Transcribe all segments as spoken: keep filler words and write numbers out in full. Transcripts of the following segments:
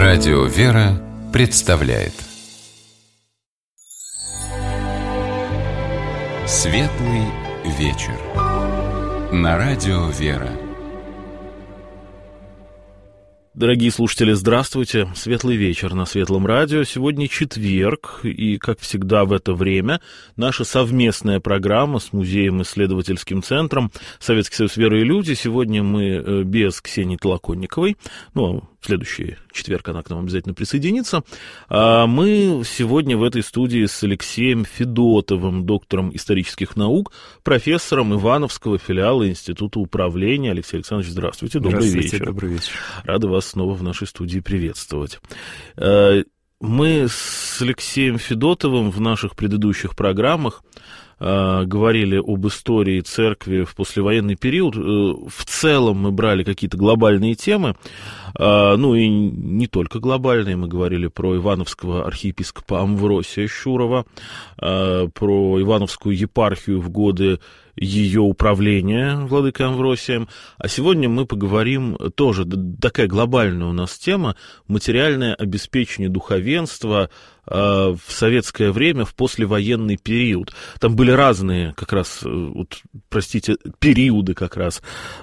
Радио «Вера» представляет Светлый вечер на Радио «Вера». Дорогие слушатели, здравствуйте. Светлый вечер на Светлом радио. Сегодня четверг, и, как всегда в это время, наша совместная программа с Музеем-исследовательским центром «Советский союз веры и люди». Сегодня мы без Ксении Толоконниковой, ну, в следующий четверг она к нам обязательно присоединится. А мы сегодня в этой студии с Алексеем Федотовым, доктором исторических наук, профессором Ивановского филиала Института управления. Алексей Александрович, здравствуйте, добрый здравствуйте, вечер. Добрый вечер. Рады вас снова в нашей студии приветствовать. Мы с Алексеем Федотовым в наших предыдущих программах говорили об истории церкви в послевоенный период. В целом мы брали какие-то глобальные темы, ну и не только глобальные. Мы говорили про ивановского архиепископа Амвросия Щурова, про Ивановскую епархию в годы ее управления владыкой Амвросием. А сегодня мы поговорим тоже, такая глобальная у нас тема, материальное обеспечение духовенства в советское время, в послевоенный период. Там были разные, как раз, вот, простите, периоды как раз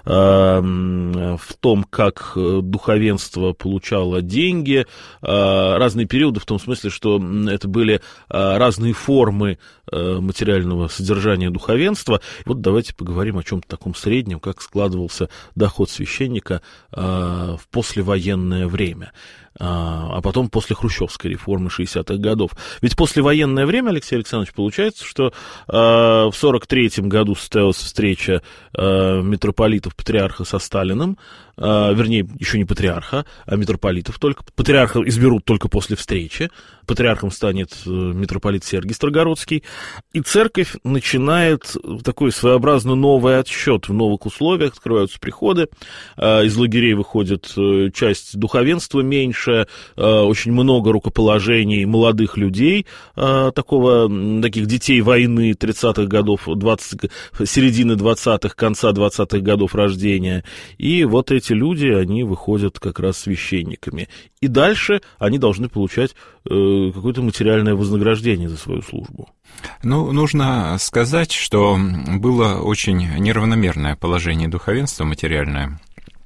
в том, как духовенство получало деньги, разные периоды в том смысле, что это были разные формы материального содержания духовенства. Вот давайте поговорим о чем-то таком среднем, как складывался доход священника в послевоенное время. А потом после хрущевской реформы шестидесятых годов. Ведь послевоенное время, Алексей Александрович, получается, что э, в сорок третьем году состоялась встреча э, митрополитов патриарха со Сталиным, э, вернее, еще не патриарха, а митрополитов только. Патриарха изберут только после встречи. Патриархом станет э, митрополит Сергий Строгородский. И церковь начинает такой своеобразно новый отсчет. В новых условиях открываются приходы, э, из лагерей выходит э, часть духовенства меньше, очень много рукоположений молодых людей, такого, таких детей войны тридцатых годов, двадцатых, середины двадцатых, конца двадцатых годов рождения. И вот эти люди, они выходят как раз священниками. И дальше они должны получать какое-то материальное вознаграждение за свою службу. Ну, нужно сказать, что было очень неравномерное положение духовенства материальное.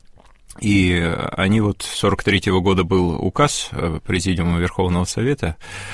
И они вот с сорок третьего года был указ Президиума Верховного Совета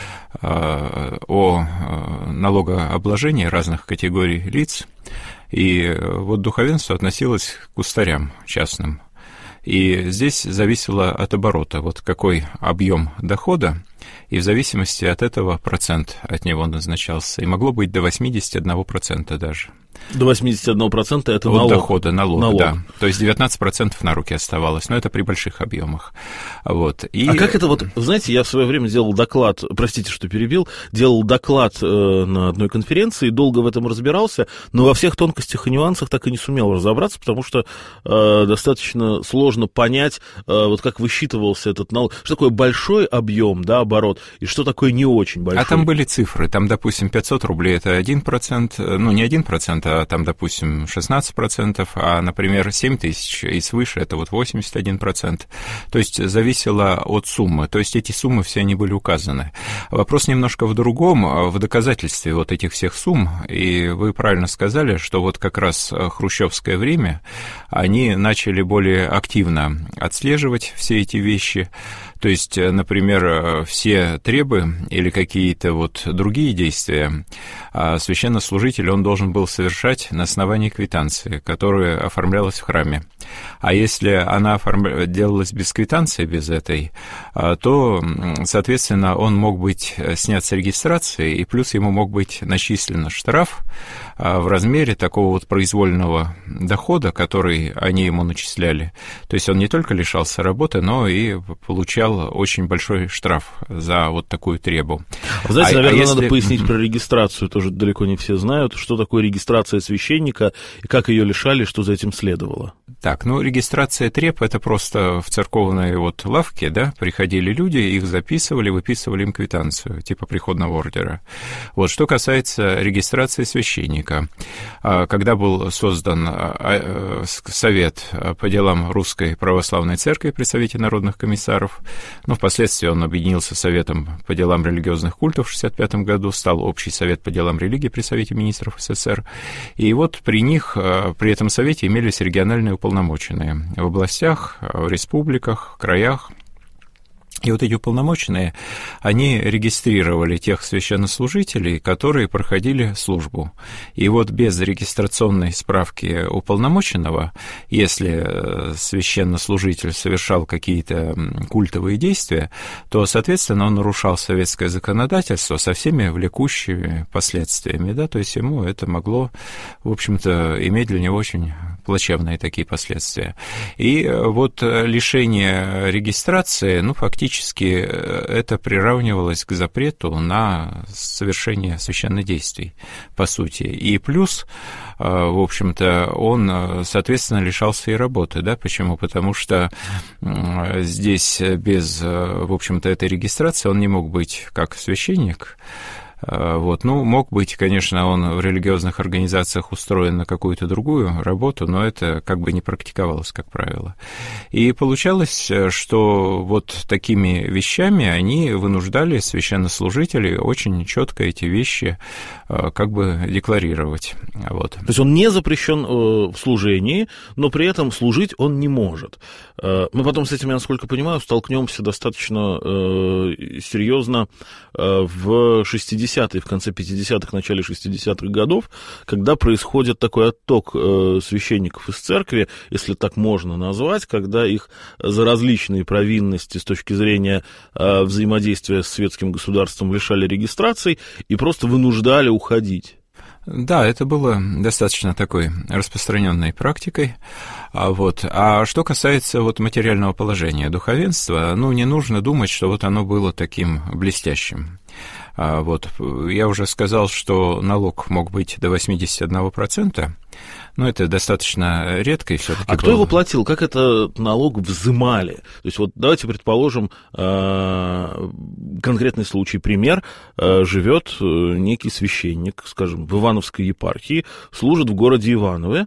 о налогообложении разных категорий лиц, и вот духовенство относилось к кустарям частным. И здесь зависело от оборота, вот какой объем дохода, и в зависимости от этого процент от него назначался, и могло быть до восемьдесят один процент даже. До восемьдесят один процент это от налог. дохода, налог, налог, да. То есть девятнадцать процентов на руки оставалось, но это при больших объемах. Вот. И... А как это вот, знаете, я в свое время делал доклад, простите, что перебил, делал доклад э, на одной конференции, долго в этом разбирался, но во всех тонкостях и нюансах так и не сумел разобраться, потому что э, достаточно сложно понять, э, вот как высчитывался этот налог, что такое большой объем, да, оборот, и что такое не очень большой. А там были цифры, там, допустим, пятьсот рублей это один процент, ну, не один процент, а там, допустим, шестнадцать процентов, а, например, семь тысяч и свыше это вот восемьдесят один процент. То есть зависело от суммы, то есть эти суммы все они были указаны. Вопрос немножко в другом, в доказательстве вот этих всех сумм, и вы правильно сказали, что вот как раз хрущевское время они начали более активно отслеживать все эти вещи. То есть, например, все требы или какие-то вот другие действия священнослужитель, он должен был совершать на основании квитанции, которая оформлялась в храме. А если она оформля... делалась без квитанции, без этой, то, соответственно, он мог быть снят с регистрации, и плюс ему мог быть начислен штраф в размере такого вот произвольного дохода, который они ему начисляли. То есть он не только лишался работы, но и получал очень большой штраф за вот такую требу. Вы знаете, а, наверное, а если... надо пояснить про регистрацию, тоже далеко не все знают, что такое регистрация священника и как ее лишали, что за этим следовало. Так, так. Ну, регистрация треб – это просто в церковной вот лавке, да, приходили люди, их записывали, выписывали им квитанцию, типа приходного ордера. Вот, что касается регистрации священника. Когда был создан Совет по делам Русской Православной Церкви при Совете народных комиссаров, ну, впоследствии он объединился с Советом по делам религиозных культов в шестьдесят пятом году, стал Общий совет по делам религии при Совете министров СССР, и вот при них, при этом совете имелись региональные уполномоченные в областях, в республиках, в краях. И вот эти уполномоченные, они регистрировали тех священнослужителей, которые проходили службу. И вот без регистрационной справки уполномоченного, если священнослужитель совершал какие-то культовые действия, то, соответственно, он нарушал советское законодательство со всеми влекущими последствиями, да, то есть ему это могло, в общем-то, иметь для него очень плачевные такие последствия. И вот лишение регистрации, ну, фактически это приравнивалось к запрету на совершение священных действий, по сути. И плюс, в общем-то, он, соответственно, лишался и работы, да, почему? Потому что здесь без, в общем-то, этой регистрации он не мог быть как священник. Вот. Ну, мог быть, конечно, он в религиозных организациях устроен на какую-то другую работу, но это как бы не практиковалось, как правило. И получалось, что вот такими вещами они вынуждали священнослужителей очень четко эти вещи как бы декларировать. Вот. То есть он не запрещен в служении, но при этом служить он не может. Мы потом с этим, я насколько понимаю, столкнемся достаточно серьезно в шестидесятые, в конце пятидесятых, начале шестидесятых годов, когда происходит такой отток священников из церкви, если так можно назвать, когда их за различные провинности с точки зрения взаимодействия с светским государством лишали регистрации и просто вынуждали уходить. Да, это было достаточно такой распространенной практикой. А, вот. а что касается вот материального положения духовенства, ну, не нужно думать, что вот оно было таким блестящим. А, вот. Я уже сказал, что налог мог быть до восемьдесят один процент, но это достаточно редко и все-таки. А кто было... его платил? Как этот налог взымали? То есть вот давайте предположим конкретный случай, пример. Живет некий священник, скажем, в Ивановской епархии, служит в городе Иванове,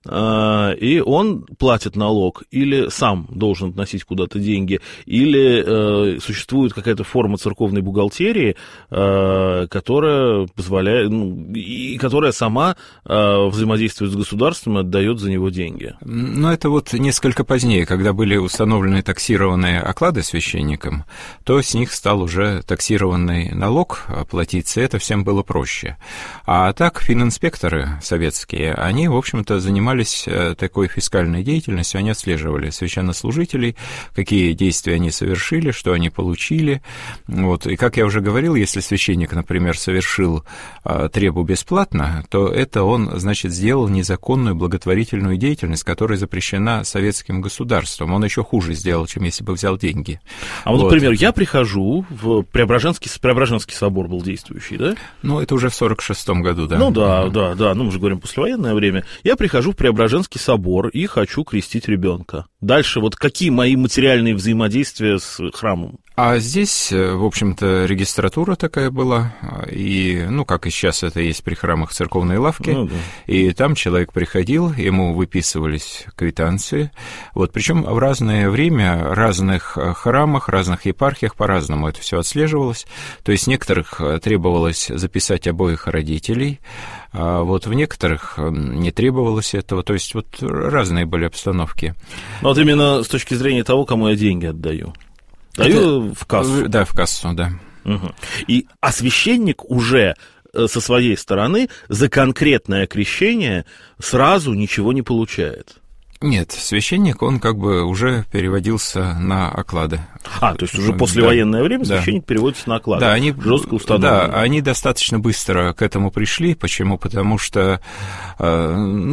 и он платит налог, или сам должен относить куда-то деньги, или э, существует какая-то форма церковной бухгалтерии, э, которая позволяет, ну, и которая сама э, взаимодействует с государством и отдает за него деньги. Ну, это вот несколько позднее, когда были установлены таксированные оклады священникам, то с них стал уже таксированный налог платиться, и это всем было проще. А так фининспекторы советские, они, в общем-то, занимались такой фискальной деятельностью, они отслеживали священнослужителей, какие действия они совершили, что они получили. Вот. И, как я уже говорил, если священник, например, совершил а, требу бесплатно, то это он, значит, сделал незаконную благотворительную деятельность, которая запрещена советским государством. Он еще хуже сделал, чем если бы взял деньги. А вот, вот. Например, я прихожу в Преображенский, Преображенский собор был действующий, да? Ну, это уже в сорок шестом году, да. Ну, да, да, да, ну, мы же говорим послевоенное время. Я прихожу в Преображенский собор и хочу крестить ребенка. Дальше вот какие мои материальные взаимодействия с храмом? А здесь, в общем-то, регистратура такая была, и, ну, как и сейчас это есть при храмах церковной лавки, ну, да. И там человек приходил, ему выписывались квитанции, вот, причем в разное время, в разных храмах, разных епархиях по-разному это все отслеживалось, то есть некоторых требовалось записать обоих родителей, а вот в некоторых не требовалось этого, то есть вот разные были обстановки. Ну, вот именно с точки зрения того, кому я деньги отдаю. Даю это, в кассу. Да, в кассу, да. Угу. И, а священник уже со своей стороны за конкретное крещение сразу ничего не получает. Нет, священник, он как бы уже переводился на оклады. А, то есть уже послевоенное да, время священник да. переводится на оклады, да, они, жестко установлено. Да, они достаточно быстро к этому пришли. Почему? Потому что, ну,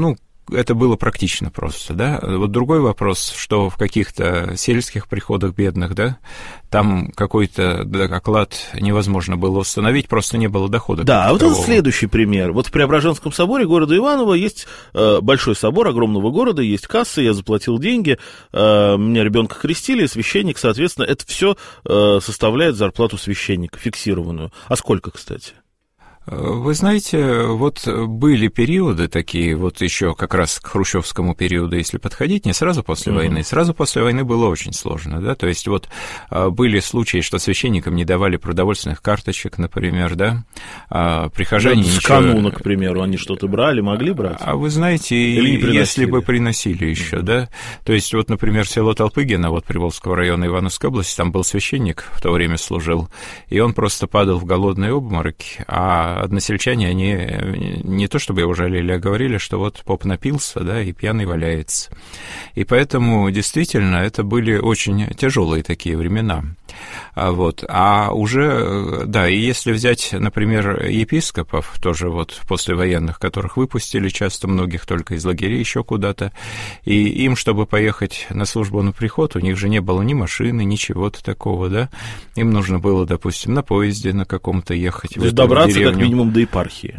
это было практично просто, да. Вот другой вопрос, что в каких-то сельских приходах бедных, да, там какой-то оклад невозможно было установить, просто не было дохода. Да, а вот это следующий пример. Вот в Преображенском соборе города Иваново есть э, большой собор огромного города, есть касса, я заплатил деньги, э, меня ребенка крестили, священник, соответственно, это все э, составляет зарплату священника, фиксированную. А сколько, кстати? Вы знаете, вот были периоды такие, вот еще как раз к хрущевскому периоду, если подходить, не сразу после mm-hmm. войны. Сразу после войны было очень сложно, да, то есть вот были случаи, что священникам не давали продовольственных карточек, например, да, а прихожане... Да, с ничего... кануна, к примеру, они что-то брали, могли брать? А вы знаете, если бы приносили еще, mm-hmm. да, то есть вот, например, село Толпыгино, вот Приволжского района Ивановской области, там был священник, в то время служил, и он просто падал в голодные обмороки, а односельчане, они не то чтобы его жалели, а говорили, что вот поп напился, да, и пьяный валяется. И поэтому, действительно, это были очень тяжелые такие времена. А, вот. а уже, да, и если взять, например, епископов, тоже вот послевоенных, которых выпустили часто многих только из лагерей еще куда-то, и им, чтобы поехать на службу на приход, у них же не было ни машины, ничего-то такого, да, им нужно было, допустим, на поезде на каком-то ехать. То есть добраться как минимум до епархии.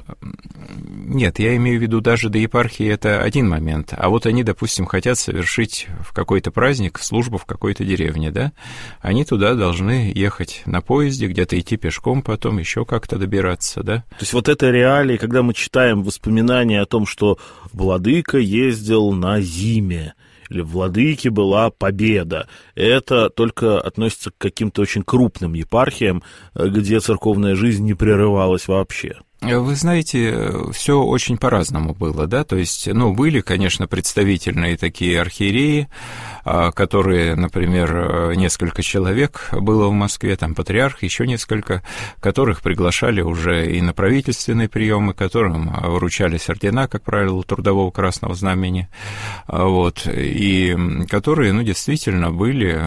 Нет, я имею в виду даже до епархии, это один момент. А вот они, допустим, хотят совершить в какой-то праздник службу в какой-то деревне, да? Они туда должны ехать на поезде, где-то идти пешком, потом еще как-то добираться, да? То есть вот это реалии, когда мы читаем воспоминания о том, что владыка ездил на зиме, или в владыке была победа. Это только относится к каким-то очень крупным епархиям, где церковная жизнь не прерывалась вообще. Вы знаете, все очень по-разному было, да, то есть, ну, были, конечно, представительные такие архиереи, которые, например, несколько человек было в Москве, там патриарх, еще несколько, которых приглашали уже и на правительственные приемы, которым вручались ордена, как правило, Трудового Красного Знамени, вот, и которые, ну, действительно были,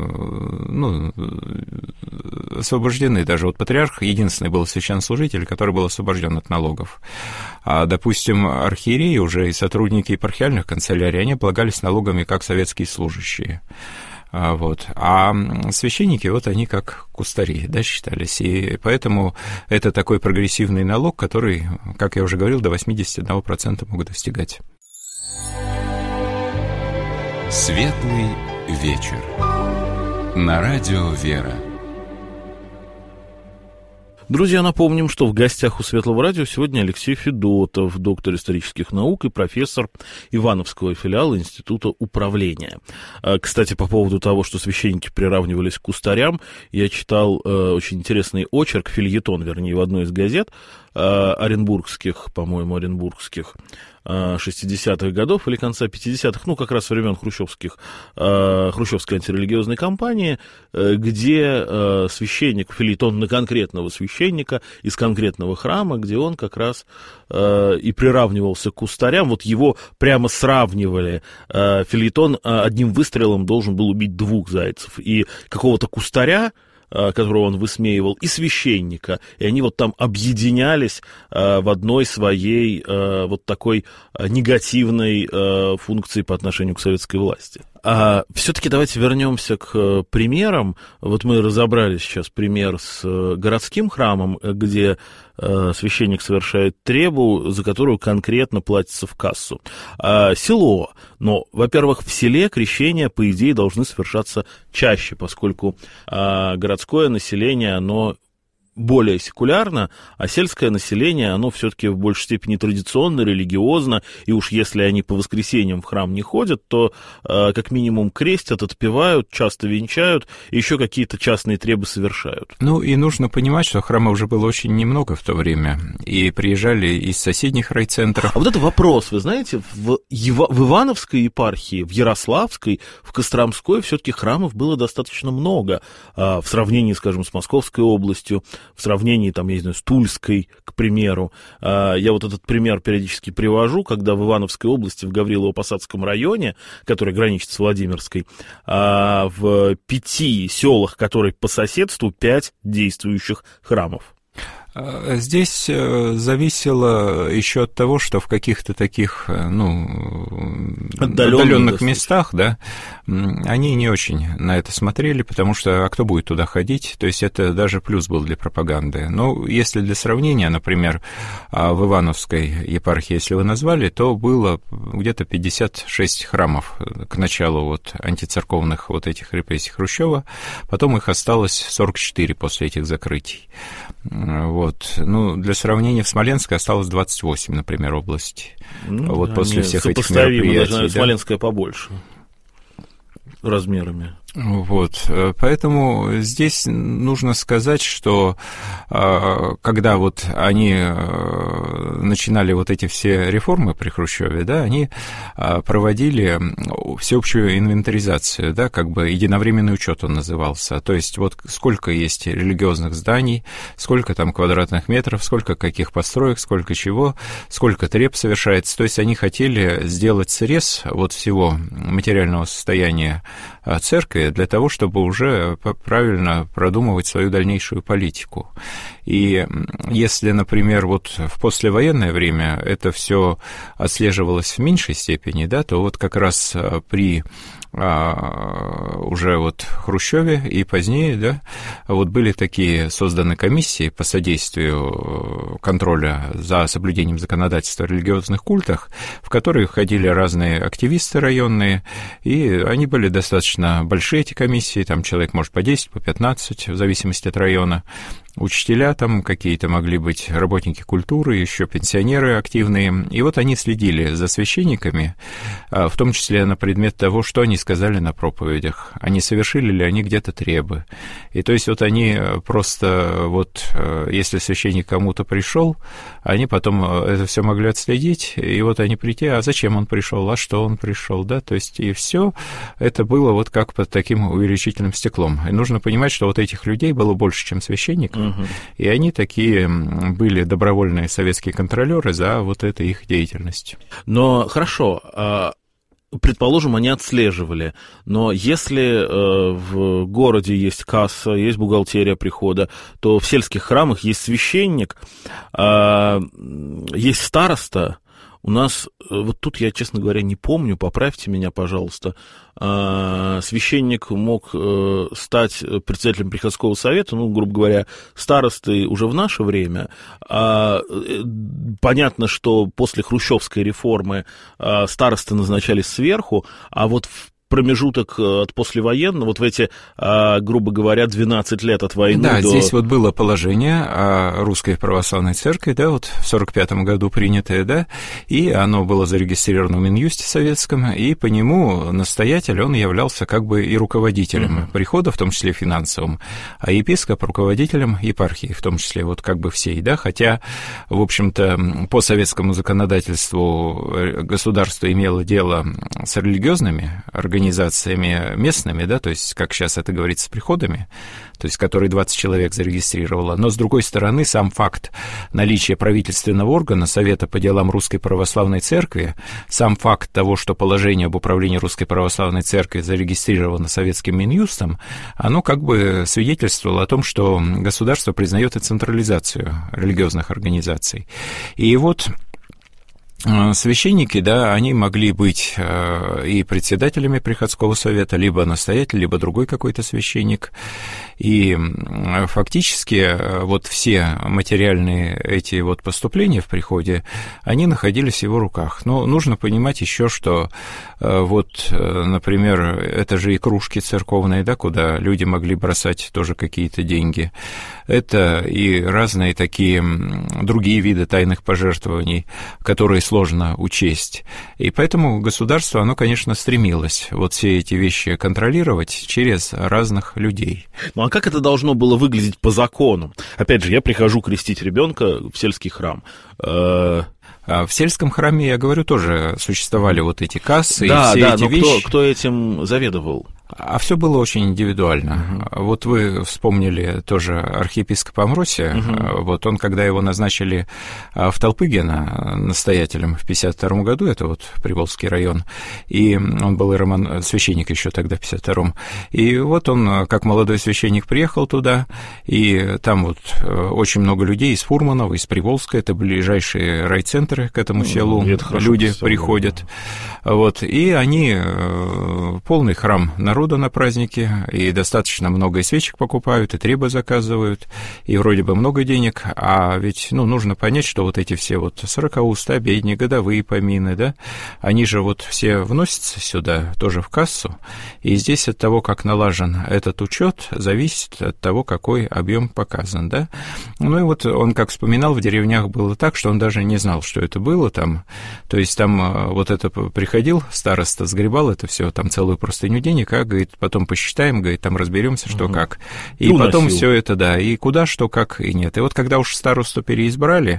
ну, освобождены даже. Вот патриарх единственный был священнослужитель, который был освобожден от налогов. А, допустим, архиереи уже и сотрудники епархиальных канцелярий, они облагались налогами как советские служащие. А, вот. а священники, вот они как кустари, да, считались. И поэтому это такой прогрессивный налог, который, как я уже говорил, до восемьдесят один процент могут достигать. Светлый вечер. На радио «Вера». Друзья, напомним, что в гостях у Светлого радио сегодня Алексей Федотов, доктор исторических наук и профессор Ивановского филиала Института управления. Кстати, по поводу того, что священники приравнивались к кустарям, я читал э, очень интересный очерк, фельетон, вернее, в одной из газет, э, оренбургских, по-моему, оренбургских, шестидесятых годов или конца пятидесятых, ну, как раз времен хрущевских, э, хрущевской антирелигиозной кампании, э, где э, священник, фельетон на конкретного священника из конкретного храма, где он как раз э, и приравнивался к кустарям, вот его прямо сравнивали. Э, фельетон одним выстрелом должен был убить двух зайцев, и какого-то кустаря, которого он высмеивал, и священника, и они вот там объединялись э, в одной своей э, вот такой негативной э, функции по отношению к советской власти. А все-таки давайте вернемся к примерам. Вот мы разобрали сейчас пример с городским храмом, где э, священник совершает требу, за которую конкретно платится в кассу. А село. Но, во-первых, в селе крещения, по идее, должны совершаться чаще, поскольку э, городское население, оно более секулярно, а сельское население, оно все-таки в большей степени традиционно, религиозно, и уж если они по воскресеньям в храм не ходят, то э, как минимум крестят, отпевают, часто венчают, и еще какие-то частные требы совершают. Ну, и нужно понимать, что храмов уже было очень немного в то время, и приезжали из соседних райцентров. А вот это вопрос, вы знаете, в, Ива- в Ивановской епархии, в Ярославской, в Костромской все-таки храмов было достаточно много, э, в сравнении, скажем, с Московской областью, в сравнении, там, я не знаю, с Тульской, к примеру. Я вот этот пример периодически привожу, когда в Ивановской области, в Гаврилово-Посадском районе, который граничит с Владимирской, в пяти селах, которые по соседству, пять действующих храмов. Здесь зависело еще от того, что в каких-то таких, ну, отдаленных местах, да, они не очень на это смотрели, потому что, а кто будет туда ходить? То есть это даже плюс был для пропаганды. Но если для сравнения, например, в Ивановской епархии, если вы назвали, то было где-то пятьдесят шесть храмов к началу вот антицерковных вот этих репрессий Хрущева, потом их осталось сорок четыре после этих закрытий. Вот. Ну, для сравнения, в Смоленской осталось двадцать восемь, например, областей. Ну, вот да, после всех этих мероприятий. Даже, да? Смоленская побольше размерами. Вот, поэтому здесь нужно сказать, что когда вот они начинали вот эти все реформы при Хрущеве, да, они проводили всеобщую инвентаризацию, да, как бы единовременный учет он назывался, то есть вот сколько есть религиозных зданий, сколько там квадратных метров, сколько каких построек, сколько чего, сколько треб совершается, то есть они хотели сделать срез вот всего материального состояния церкви для того, чтобы уже правильно продумывать свою дальнейшую политику. И если, например, вот в послевоенное время это все отслеживалось в меньшей степени, да, то вот как раз при а, уже вот Хрущеве и позднее, да, вот были такие созданы комиссии по содействию контроля за соблюдением законодательства о религиозных культах, в которые входили разные активисты районные, и они были достаточно большие, эти комиссии, там человек может по десять, по пятнадцать, в зависимости от района. Учителя там какие-то могли быть, работники культуры, еще пенсионеры активные. И вот они следили за священниками, в том числе на предмет того, что они сказали на проповедях, а не совершили ли они где-то требы. И то есть вот они просто, вот если священник кому-то пришел, они потом это все могли отследить, и вот они прийти, а зачем он пришел, а что он пришел, да, то есть и все это было вот как под таким увеличительным стеклом. И нужно понимать, что вот этих людей было больше, чем священников, угу. И они такие были добровольные советские контролеры за вот этой их деятельностью. Но хорошо, предположим, они отслеживали, но если в городе есть касса, есть бухгалтерия прихода, то в сельских храмах есть священник, есть староста. У нас, вот тут я, честно говоря, не помню, поправьте меня, пожалуйста, священник мог стать председателем приходского совета, ну, грубо говоря, старостой уже в наше время. Понятно, что после хрущевской реформы старосты назначались сверху, а вот в промежуток от послевоенного, вот в эти, грубо говоря, двенадцать лет от войны да, до... здесь вот было положение о Русской Православной Церкви, да, вот в сорок пятом году принятое, да, и оно было зарегистрировано в Минюсте советском, и по нему настоятель, он являлся как бы и руководителем uh-huh. прихода, в том числе финансовым, а епископ руководителем епархии, в том числе вот как бы всей, да, хотя, в общем-то, по советскому законодательству государство имело дело с религиозными организациями, организациями местными, да, то есть, как сейчас это говорится, с приходами, то есть, которые двадцать человек зарегистрировало, но, с другой стороны, сам факт наличия правительственного органа Совета по делам Русской Православной Церкви, сам факт того, что положение об управлении Русской Православной Церкви зарегистрировано советским Минюстом, оно как бы свидетельствовало о том, что государство признает и централизацию религиозных организаций. И вот священники, да, они могли быть и председателями приходского совета, либо настоятель, либо другой какой-то священник. И фактически вот все материальные эти вот поступления в приходе, они находились в его руках. Но нужно понимать еще, что вот, например, это же и кружки церковные, да, куда люди могли бросать тоже какие-то деньги. Это и разные такие другие виды тайных пожертвований, которые сложно учесть. И поэтому государство, оно, конечно, стремилось вот все эти вещи контролировать через разных людей. Ну а как это должно было выглядеть по закону? Опять же, я прихожу крестить ребенка в сельский храм. В сельском храме, я говорю, тоже существовали вот эти кассы да, и все да, эти но вещи. Кто, кто этим заведовал? А все было очень индивидуально. Uh-huh. Вот вы вспомнили тоже архиепископа Амвросия. Uh-huh. Вот он, когда его назначили в Толпыгино настоятелем в пятьдесят втором году, это вот Приволжский район, и он был и роман... священник еще тогда в пятьдесят втором. И вот он, как молодой священник, приехал туда, и там вот очень много людей из Фурманова, из Приволжска, это ближайшие райцентры к этому селу, uh-huh. люди приходят. Uh-huh. Вот, и они полный храм народа на празднике, и достаточно много и свечек покупают, и требы заказывают, и вроде бы много денег, а ведь, ну, нужно понять, что вот эти все вот сорокауста, обедни, годовые помины, да, они же вот все вносятся сюда, тоже в кассу, и здесь от того, как налажен этот учет, зависит от того, какой объем показан, да. Ну и вот он, как вспоминал, в деревнях было так, что он даже не знал, что это было там, то есть там вот это приходил староста, сгребал это все, там целую простыню денег, а, говорит, потом посчитаем, говорит, там разберемся, что угу. как. И, и потом все это, да, и куда, что, как, и нет. И вот когда уж старосту переизбрали,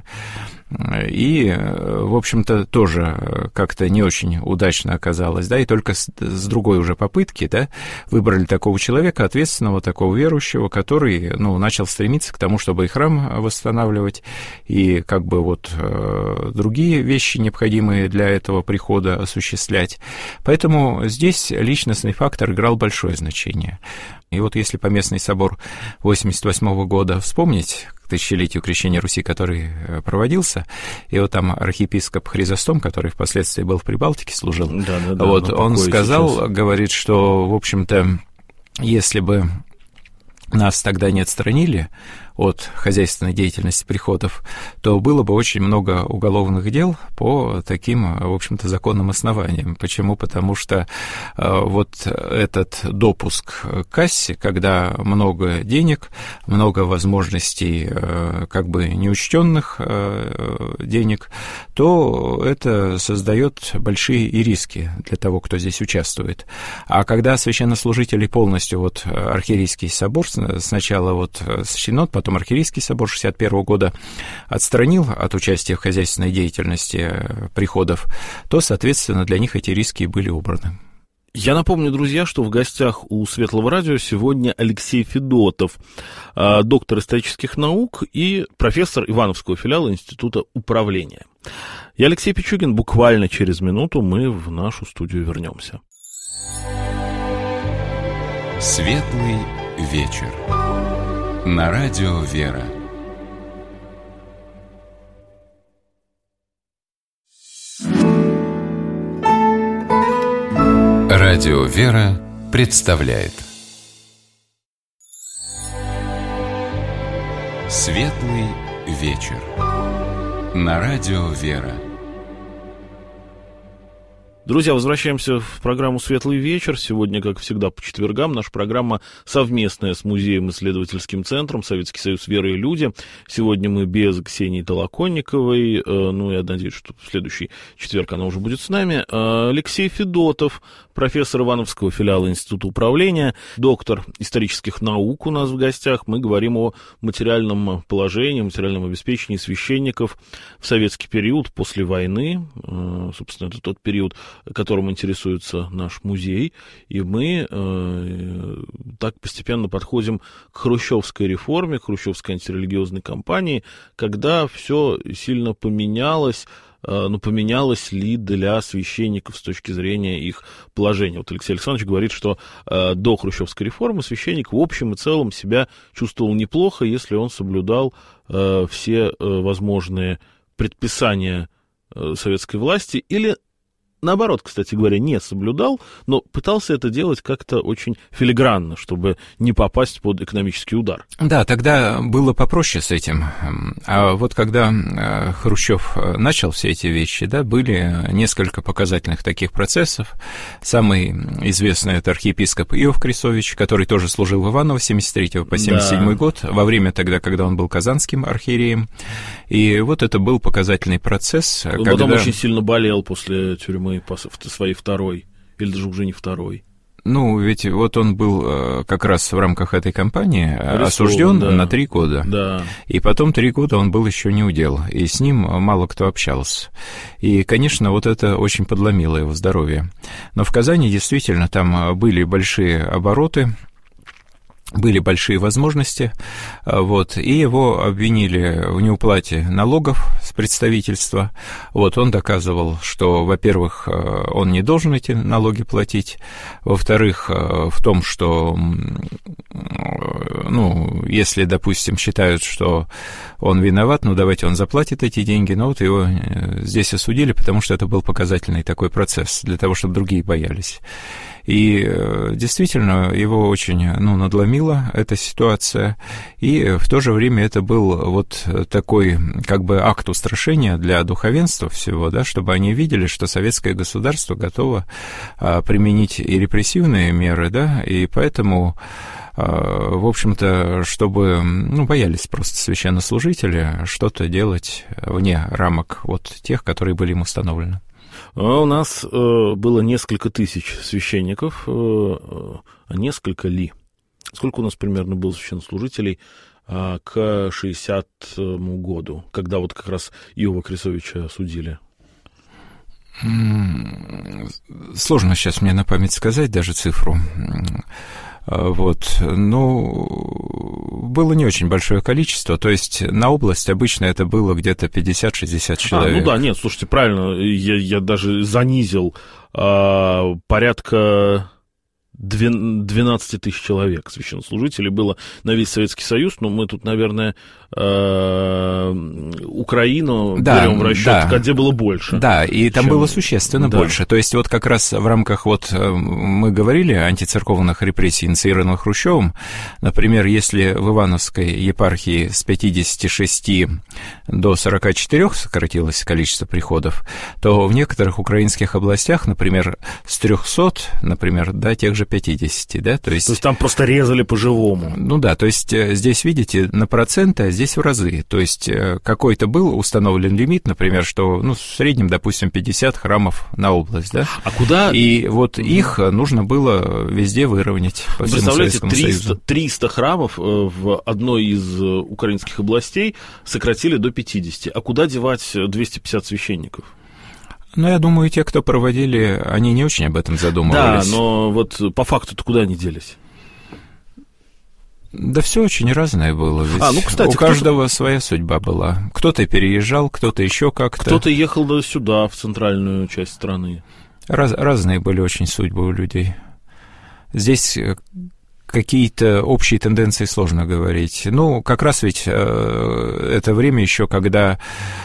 и, в общем-то, тоже как-то не очень удачно оказалось, да, и только с, с другой уже попытки, да, выбрали такого человека, ответственного, такого верующего, который, ну, начал стремиться к тому, чтобы и храм восстанавливать, и как бы вот другие вещи, необходимые для этого прихода, осуществлять. Поэтому здесь личностный фактор играл большое значение. И вот если Поместный собор восемьдесят восьмого года вспомнить, к тысячелетию крещения Руси, который проводился, и вот там архиепископ Хризостом, который впоследствии был в Прибалтике, служил, да, да, да, вот он сказал, сейчас. говорит, что, в общем-то, если бы нас тогда не отстранили от хозяйственной деятельности приходов, то было бы очень много уголовных дел по таким, в общем-то, законным основаниям. Почему? Потому что э, вот этот допуск к кассе, когда много денег, много возможностей э, как бы неучтенных э, денег, то это создает большие и риски для того, кто здесь участвует. А когда священнослужители полностью, вот архиерейский собор сначала вот сочинен, потом Потом архиерейский собор шестьдесят первого года отстранил от участия в хозяйственной деятельности приходов, то, соответственно, для них эти риски были убраны. Я напомню, друзья, что в гостях у Светлого радио сегодня Алексей Федотов, доктор исторических наук и профессор Ивановского филиала Института управления. Я Алексей Пичугин, буквально через минуту мы в нашу студию вернемся. Светлый вечер. На радио «Вера». Радио «Вера» представляет Светлый вечер. На радио «Вера». Друзья, возвращаемся в программу «Светлый вечер». Сегодня, как всегда, по четвергам наша программа совместная с Музеем-исследовательским центром «Советский союз. Вера и люди». Сегодня мы без Ксении Толоконниковой. Ну, я надеюсь, что в следующий четверг она уже будет с нами. Алексей Федотов, профессор Ивановского филиала Института управления, доктор исторических наук у нас в гостях. Мы говорим о материальном положении, материальном обеспечении священников в советский период после войны. Собственно, это тот период, которым интересуется наш музей, и мы э, так постепенно подходим к хрущевской реформе, к хрущевской антирелигиозной кампании, когда все сильно поменялось, э, но поменялось ли для священников с точки зрения их положения. Вот Алексей Александрович говорит, что э, до хрущевской реформы священник в общем и целом себя чувствовал неплохо, если он соблюдал э, все э, возможные предписания э, советской власти, или наоборот, кстати говоря, не соблюдал, но пытался это делать как-то очень филигранно, чтобы не попасть под экономический удар. Да, тогда было попроще с этим. А вот когда Хрущев начал все эти вещи, да, были несколько показательных таких процессов. Самый известный — это архиепископ Иов Крисович, который тоже служил в Иваново с семьдесят третьего по семьдесят седьмой да. год, во время тогда, когда он был казанским архиереем. И вот это был показательный процесс. Он когда... потом очень сильно болел после тюрьмы по своей второй, или даже уже не второй. Ну, ведь вот он был как раз в рамках этой кампании Арестован, осужден да. на три года. Да. И потом три года он был еще не у дел, и с ним мало кто общался. И, конечно, вот это очень подломило его здоровье. Но в Казани действительно там были большие обороты, были большие возможности, вот, и его обвинили в неуплате налогов с представительства. Вот, он доказывал, что, во-первых, он не должен эти налоги платить, во-вторых, в том, что, ну, если, допустим, считают, что он виноват, ну, давайте он заплатит эти деньги, но вот его здесь осудили, потому что это был показательный такой процесс, для того, чтобы другие боялись. И действительно, его очень, ну, надломила эта ситуация, и в то же время это был вот такой, как бы, акт устрашения для духовенства всего, да, чтобы они видели, что советское государство готово применить и репрессивные меры, да, и поэтому, в общем-то, чтобы, ну, боялись просто священнослужители что-то делать вне рамок вот тех, которые были им установлены. У нас э, было несколько тысяч священников, э, а несколько ли? Сколько у нас примерно было священнослужителей э, к шестидесятому году, когда вот как раз Иова Крисовича судили? Сложно сейчас мне на память сказать даже цифру. Вот, ну, было не очень большое количество, то есть на область обычно это было где-то пятьдесят-шестьдесят человек. А, ну да, нет, слушайте, правильно, я, я даже занизил, а, порядка двенадцать тысяч человек священнослужителей было на весь Советский Союз, но мы тут, наверное, Украину да, берем в расчет, да, где было больше. Да, и там чем... было существенно да. больше. То есть вот как раз в рамках, вот мы говорили о антицерковных репрессий, инициированных Хрущевым, например, если в Ивановской епархии с пятидесяти шести до сорока четырёх сократилось количество приходов, то в некоторых украинских областях, например, с трёхсот, например, до тех же пятидесяти, да, то есть... То есть там просто резали по-живому. Ну да, то есть здесь, видите, на проценты, а здесь в разы. То есть какой-то был установлен лимит, например, что, ну, в среднем, допустим, пятьдесят храмов на область, да? А куда... И вот их нужно было везде выровнять по всему Советскому Союзу. триста храмов в одной из украинских областей сократили до пятидесяти. А куда девать двести пятьдесят священников? Ну, я думаю, те, кто проводили, они не очень об этом задумывались. Да, но вот по факту-то куда они делись? Да все очень разное было, ведь а, ну, кстати, у каждого своя судьба была. Кто-то переезжал, кто-то еще как-то. Кто-то ехал сюда, в центральную часть страны. Раз, разные были очень судьбы у людей. Здесь какие-то общие тенденции сложно говорить. Ну, как раз ведь э, это время еще, когда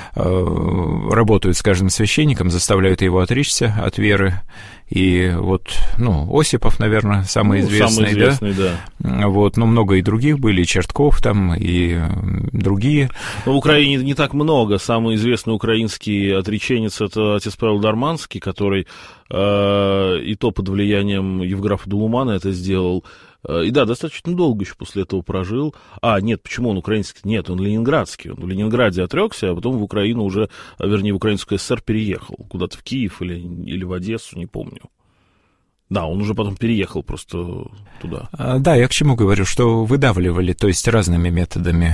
э, работают с каждым священником, заставляют его отречься от веры. И вот, ну, Осипов, наверное, самый ну, известный, самый известный, да? да. Вот, но много и других были, и Чертков там, и другие. Но в Украине не так много. Самый известный украинский отреченец — это отец Павел Дарманский, который э, и то под влиянием Евграфа Дулумана это сделал. И да, достаточно долго еще после этого прожил. А, нет, почему он украинский? Нет, он ленинградский. Он в Ленинграде отрекся, а потом в Украину уже, вернее, в Украинскую ССР переехал. Куда-то в Киев или, или в Одессу, не помню. Да, он уже потом переехал просто туда. Да, я к чему говорю, что выдавливали, то есть разными методами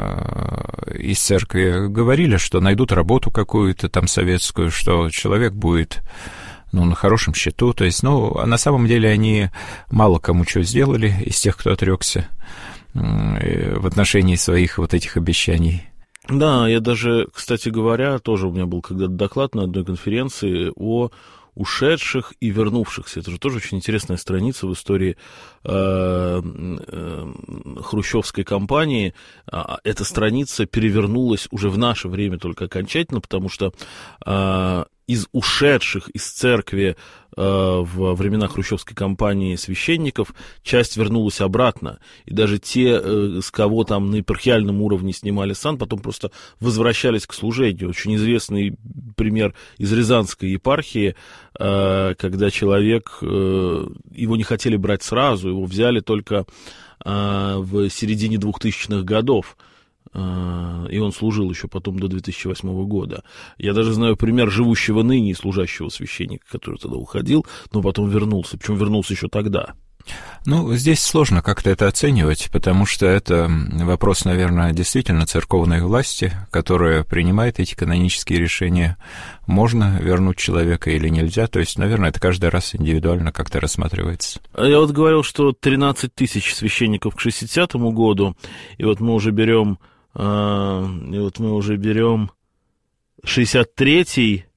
из церкви. Говорили, что найдут работу какую-то там советскую, что человек будет... ну, на хорошем счету, то есть, ну, а на самом деле они мало кому что сделали из тех, кто отрекся в отношении своих вот этих обещаний. Да, я даже, кстати говоря, тоже у меня был когда-то доклад на одной конференции о ушедших и вернувшихся. Это же тоже очень интересная страница в истории э, э, хрущевской кампании. Эта страница перевернулась уже в наше время только окончательно, потому что э, из ушедших из церкви э, во времена хрущевской кампании священников часть вернулась обратно. И даже те, э, с кого там на епархиальном уровне снимали сан, потом просто возвращались к служению. Очень известный пример из Рязанской епархии, э, когда человек, э, его не хотели брать сразу, его взяли только э, в середине двухтысячных годов. и он служил еще потом до две тысячи восьмого года. Я даже знаю пример живущего ныне и служащего священника, который тогда уходил, но потом вернулся, причем вернулся еще тогда. Ну, здесь сложно как-то это оценивать, потому что это вопрос, наверное, действительно церковной власти, которая принимает эти канонические решения. Можно вернуть человека или нельзя, то есть, наверное, это каждый раз индивидуально как-то рассматривается. Я вот говорил, что тринадцать тысяч священников к шестидесятому году, и вот мы уже берем, и вот мы уже берем шестьдесят третий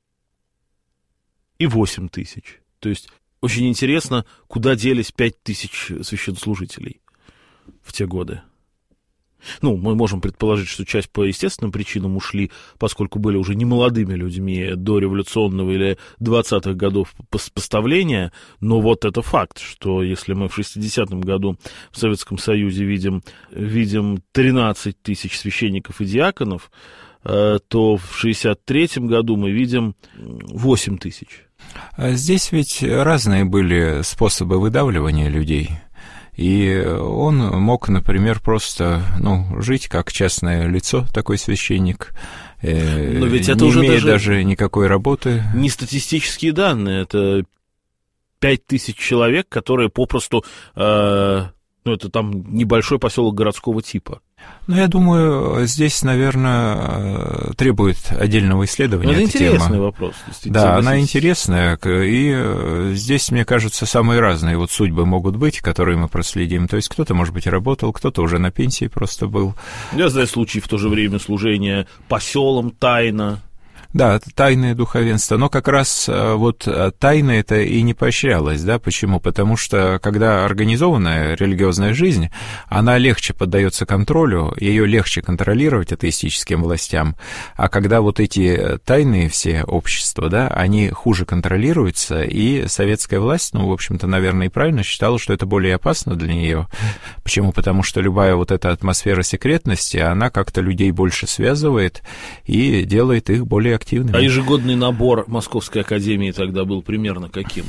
и восемь тысяч, то есть... Очень интересно, куда делись пять тысяч священнослужителей в те годы. Ну, мы можем предположить, что часть по естественным причинам ушли, поскольку были уже немолодыми людьми до революционного или двадцатых годов поставления, но вот это факт, что если мы в шестидесятом году в Советском Союзе видим, видим тринадцать тысяч священников и диаконов, то в шестьдесят третьем году мы видим восемь тысяч. Здесь ведь разные были способы выдавливания людей. И он мог, например, просто, ну, жить как частное лицо, такой священник, но ведь это не уже имея даже, даже никакой работы. Не статистические данные, это пять тысяч человек, которые попросту, э, ну, это там небольшой поселок городского типа. Ну, я думаю, здесь, наверное, требует отдельного исследования. Это интересный тема. Вопрос. Да, она интересная, и здесь, мне кажется, самые разные вот судьбы могут быть, которые мы проследим. То есть кто-то, может быть, работал, кто-то уже на пенсии просто был. Я знаю случаи в то же время служения по селам тайно. Да, тайное духовенство, но как раз вот тайна это и не поощрялось, да, почему? Потому что когда организованная религиозная жизнь, она легче поддается контролю, ее легче контролировать атеистическим властям, а когда вот эти тайные все общества, да, они хуже контролируются, и советская власть, ну, в общем-то, наверное, и правильно считала, что это более опасно для нее. Почему? Потому что любая вот эта атмосфера секретности, она как-то людей больше связывает и делает их более активными. А ежегодный набор Московской академии тогда был примерно каким?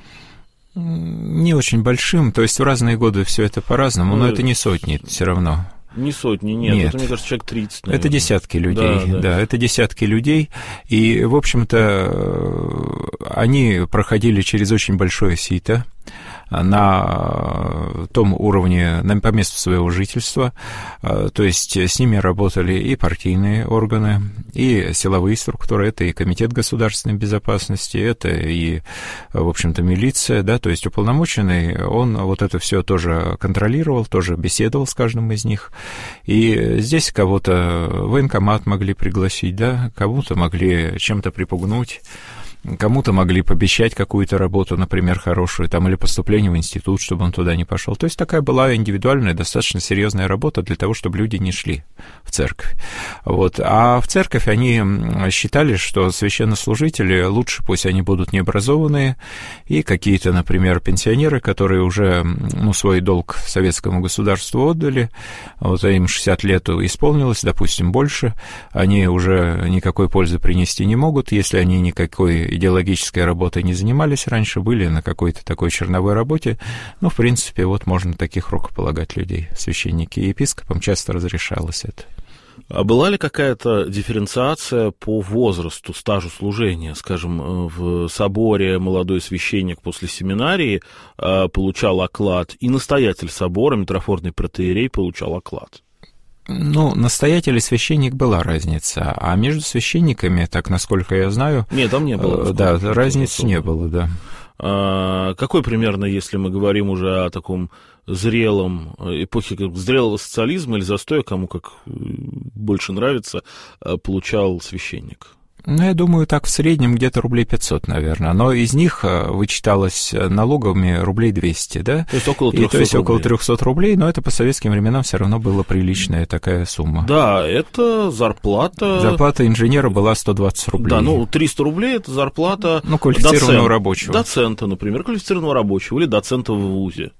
Не очень большим, то есть в разные годы все это по-разному, ну, но это не сотни все равно. Не сотни, нет, нет. Это, мне кажется, человек тридцать, наверное. Это десятки людей, да, да. да, это десятки людей, и, в общем-то, они проходили через очень большое сито на том уровне, на, по месту своего жительства, то есть с ними работали и партийные органы, и силовые структуры, это и Комитет государственной безопасности, это и, в общем-то, милиция, да, то есть уполномоченный, он вот это все тоже контролировал, тоже беседовал с каждым из них, и здесь кого-то в военкомат могли пригласить, да, кого-то могли чем-то припугнуть, кому-то могли пообещать какую-то работу, например, хорошую, там, или поступление в институт, чтобы он туда не пошел. То есть такая была индивидуальная, достаточно серьезная работа для того, чтобы люди не шли в церковь. Вот. А в церковь они считали, что священнослужители лучше пусть они будут необразованные, и какие-то, например, пенсионеры, которые уже, ну, свой долг советскому государству отдали, вот им шестьдесят лет исполнилось, допустим, больше, они уже никакой пользы принести не могут, если они никакой идеологической работой не занимались раньше, были на какой-то такой черновой работе, ну, в принципе, вот можно таких рукополагать людей, священники и епископам часто разрешалось это. А была ли какая-то дифференциация по возрасту, стажу служения? Скажем, в соборе молодой священник после семинарии получал оклад, и настоятель собора, митрофорный протоиерей, получал оклад? Ну, настоятель и священник была разница, а между священниками, так, насколько я знаю... Нет, там не было. Да, разницы не было, да. А какой примерно, если мы говорим уже о таком зрелом, эпохе как зрелого социализма или застоя, кому как больше нравится, получал священник? Ну, я думаю, так в среднем где-то рублей пятьсот, наверное. Но из них вычиталось налоговыми рублей двести, да? То есть около трехсот. И, то есть рублей. около трехсот рублей, но это по советским временам все равно была приличная такая сумма. Да, это зарплата... Зарплата инженера была сто двадцать рублей. Да, ну, триста рублей – это зарплата... Ну, квалифицированного доцент, рабочего. Доцента, например, квалифицированного рабочего или доцента в вузе.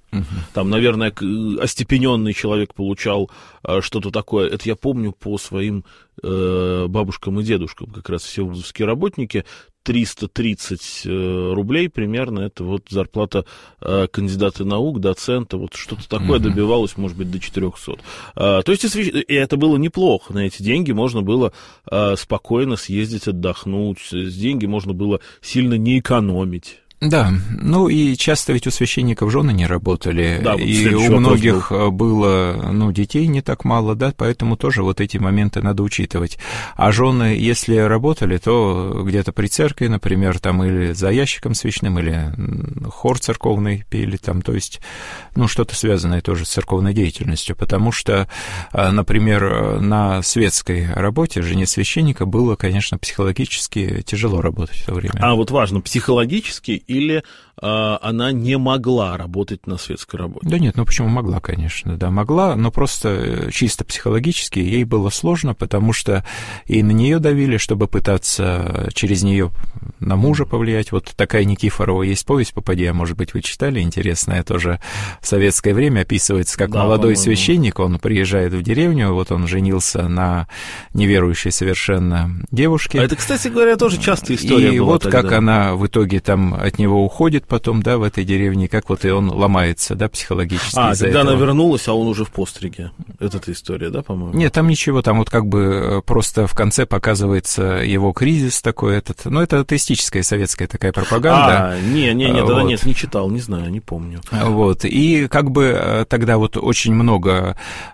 Угу. Там, наверное, остепененный человек получал что-то такое. Это я помню по своим э, бабушкам и дедушкам, как раз все вузовские работники. триста тридцать рублей примерно, это вот зарплата э, кандидата наук, доцента, вот что-то такое uh-huh. добивалось, может быть, до четырехсот. А, то есть и это было неплохо, на эти деньги можно было а, спокойно съездить, отдохнуть, с деньги можно было сильно не экономить. Да, ну и часто ведь у священников жены не работали, да, вот и у многих был. было, ну, детей не так мало, да, поэтому тоже вот эти моменты надо учитывать. А жены, если работали, то где-то при церкви, например, там или за ящиком свечным, или хор церковный пели там, то есть, ну, что-то связанное тоже с церковной деятельностью, потому что, например, на светской работе жене священника было, конечно, психологически тяжело работать в то время. А вот важно, психологически или а, она не могла работать на светской работе? Да нет, ну почему могла, конечно, да, могла, но просто чисто психологически ей было сложно, потому что и на нее давили, чтобы пытаться через нее на мужа повлиять. Вот такая Никифорова есть повесть «Попадья», может быть, вы читали, интересная тоже, в советское время описывается, как да, молодой по-моему. священник, он приезжает в деревню, вот он женился на неверующей совершенно девушке. А это, кстати говоря, тоже частая история и была вот тогда. Как она в итоге там от него уходит потом, да, в этой деревне, как вот и он ломается, да, психологически. А, из-за когда этого. она вернулась, а он уже в постриге. Это та история, да, по-моему? Нет, там ничего, там вот как бы просто в конце показывается его кризис такой этот, ну, это атеистическая советская такая пропаганда. А, не-не-не, тогда вот. Нет, не читал, не знаю, не помню. Вот, и как бы тогда вот очень много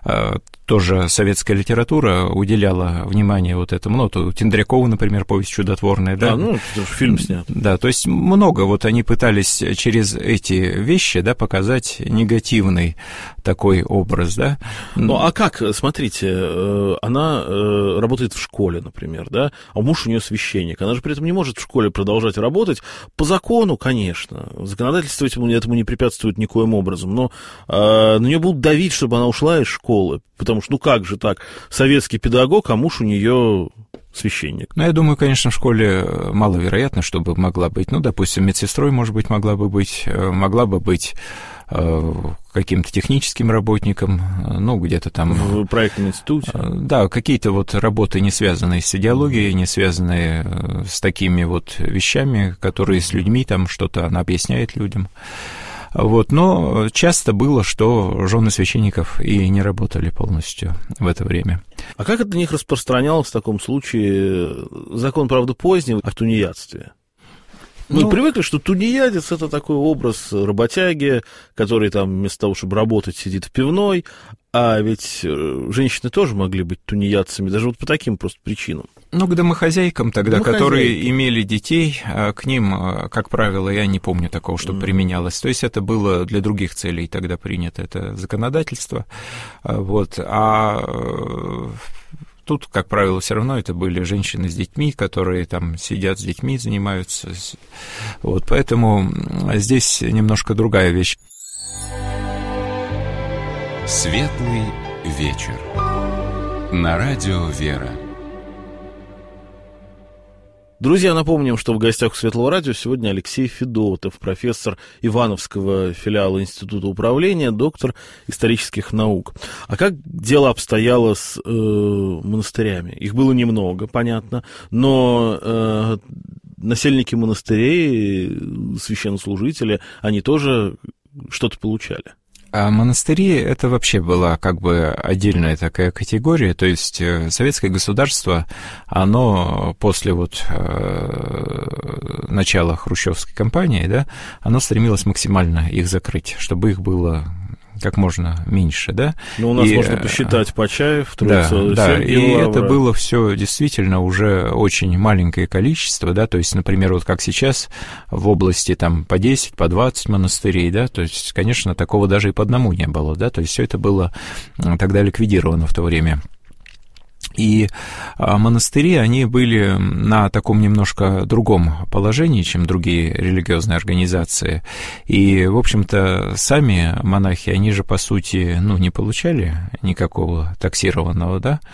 тоже советская литература уделяла внимание вот этому, ну, у Тендрякова, например, повесть «Чудотворная», да? А, ну, фильм снят. Да, то есть много вот они пытались через эти вещи, да, показать негативный такой образ, да. Ну, а как, смотрите, она работает в школе, например, да, а муж у нее священник, она же при этом не может в школе продолжать работать, по закону, конечно, законодательство этому, этому не препятствует никоим образом, но на нее будут давить, чтобы она ушла из школы, потому что, ну как же так, советский педагог, а муж у нее священник. Ну, я думаю, конечно, в школе маловероятно, чтобы могла быть, ну, допустим, медсестрой, может быть, могла бы быть, могла бы быть э, каким-то техническим работником, ну, где-то там... В проектном институте? Да, какие-то вот работы, не связанные с идеологией, не связанные с такими вот вещами, которые с людьми, там что-то она объясняет людям. Вот, но часто было, что жены священников и не работали полностью в это время. А как это на них распространялось в таком случае? Закон, правда, поздний о тунеядстве. Мы ну, привыкли, что тунеядец — это такой образ работяги, который там вместо того, чтобы работать, сидит в пивной, а ведь женщины тоже могли быть тунеядцами, даже вот по таким просто причинам. Ну, к домохозяйкам тогда, которые имели детей, к ним, как правило, я не помню такого, что mm. применялось. То есть это было для других целей тогда принято, это законодательство. Вот. А тут, как правило, все равно это были женщины с детьми, которые там сидят с детьми, занимаются. Вот. Поэтому здесь немножко другая вещь. Светлый вечер. На радио «Вера». Друзья, напомним, что в гостях у Светлого радио сегодня Алексей Федотов, профессор Ивановского филиала Института управления, доктор исторических наук. А как дело обстояло с э, монастырями? Их было немного, понятно, но э, насельники монастырей, священнослужители, они тоже что-то получали. А монастыри — это вообще была как бы отдельная такая категория, то есть советское государство, оно после вот э, начала хрущевской кампании, да, оно стремилось максимально их закрыть, чтобы их было как можно меньше, да. Ну, у нас и, можно посчитать Почаев, Троица, да, да, и Лавра. Это было все действительно уже очень маленькое количество, да, то есть, например, вот как сейчас в области там по десять, по двадцать монастырей, да, то есть, конечно, такого даже и по одному не было, да, то есть все это было тогда ликвидировано в то время. И монастыри, они были на таком немножко другом положении, чем другие религиозные организации. И, в общем-то, сами монахи, они же, по сути, ну, не получали никакого таксированного, да,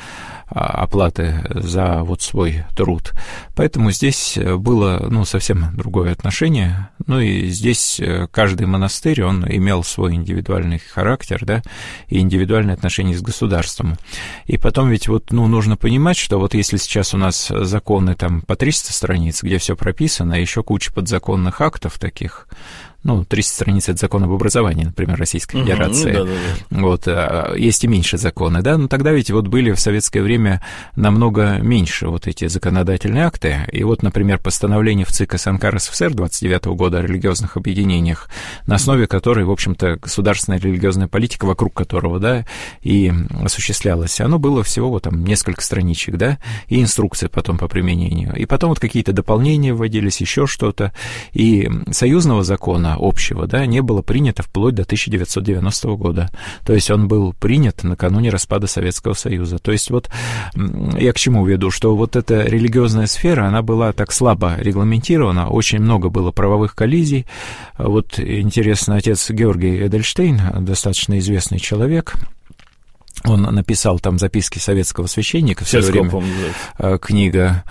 оплаты за вот свой труд. Поэтому здесь было, ну, совсем другое отношение. Ну, и здесь каждый монастырь, он имел свой индивидуальный характер, да, и индивидуальное отношение с государством. И потом ведь вот, ну, нужно понимать, что вот если сейчас у нас законы там по триста страниц, где все прописано, еще куча подзаконных актов таких, ну, триста страниц — это закон об образовании, например, Российской Федерации. Uh-huh, ну, да, да, да. Вот, есть и меньше законы, да, но тогда ведь вот были в советское время намного меньше вот эти законодательные акты, и вот, например, постановление в ЦИК СНК РСФСР двадцать девятого года о религиозных объединениях, на основе которой, в общем-то, государственная религиозная политика, вокруг которого, да, и осуществлялась, оно было всего вот там несколько страничек, да, и инструкция потом по применению, и потом вот какие-то дополнения вводились, еще что-то, и союзного закона общего, да, не было принято вплоть до тысяча девятьсот девяностого года. То есть он был принят накануне распада Советского Союза. То есть вот я к чему веду, что вот эта религиозная сфера, она была так слабо регламентирована, очень много было правовых коллизий. Вот интересно, отец Георгий Эдельштейн, достаточно известный человек, он написал там записки советского священника в свое время, книга,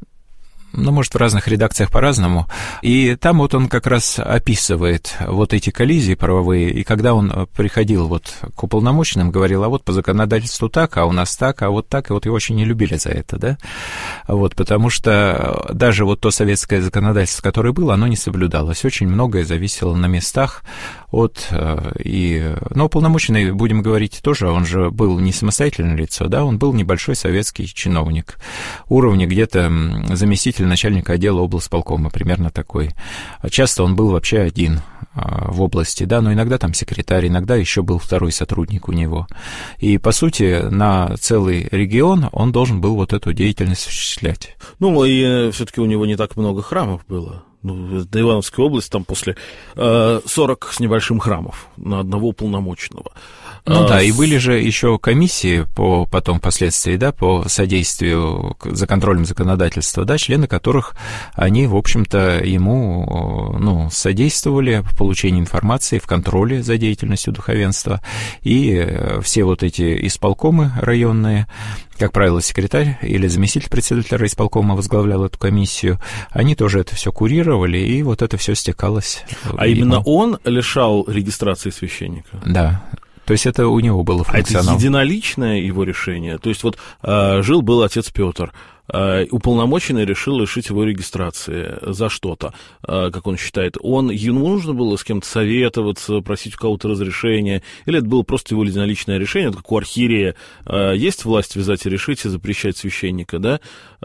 ну, может, в разных редакциях по-разному. И там вот он как раз описывает вот эти коллизии правовые, и когда он приходил вот к уполномоченным, говорил, а вот по законодательству так, а у нас так, а вот так, и вот его очень не любили за это, да, вот, потому что даже вот то советское законодательство, которое было, оно не соблюдалось, очень многое зависело на местах от, и, ну, уполномоченный, будем говорить, тоже, он же был не самостоятельное лицо, да, он был небольшой советский чиновник, уровня где-то заместитель начальника отдела облсполкома, примерно такой. Часто он был вообще один в области, да, но иногда там секретарь, иногда еще был второй сотрудник у него. И, по сути, на целый регион он должен был вот эту деятельность осуществлять. Ну, и все-таки у него не так много храмов было. Ну, до Ивановской области там после э, сорок с небольшим храмов на одного уполномоченного. Ну а, да, и были же еще комиссии по, потом впоследствии, да, по содействию за контролем законодательства, да, члены которых, они, в общем-то, ему, ну, содействовали в получении информации, в контроле за деятельностью духовенства, и все вот эти исполкомы районные, как правило, секретарь или заместитель председателя райисполкома возглавлял эту комиссию, они тоже это все курировали, и вот это все стекалось. А ему. Именно он лишал регистрации священника? Да. То есть это у него было функционал. А это единоличное его решение? То есть вот э, жил-был отец Петр, э, уполномоченный решил лишить его регистрации за что-то, э, как он считает. Он, ему нужно было с кем-то советоваться, просить у кого-то разрешения, или это было просто его единоличное решение, вот как у архиерея э, есть власть вязать и решить и запрещать священника, да?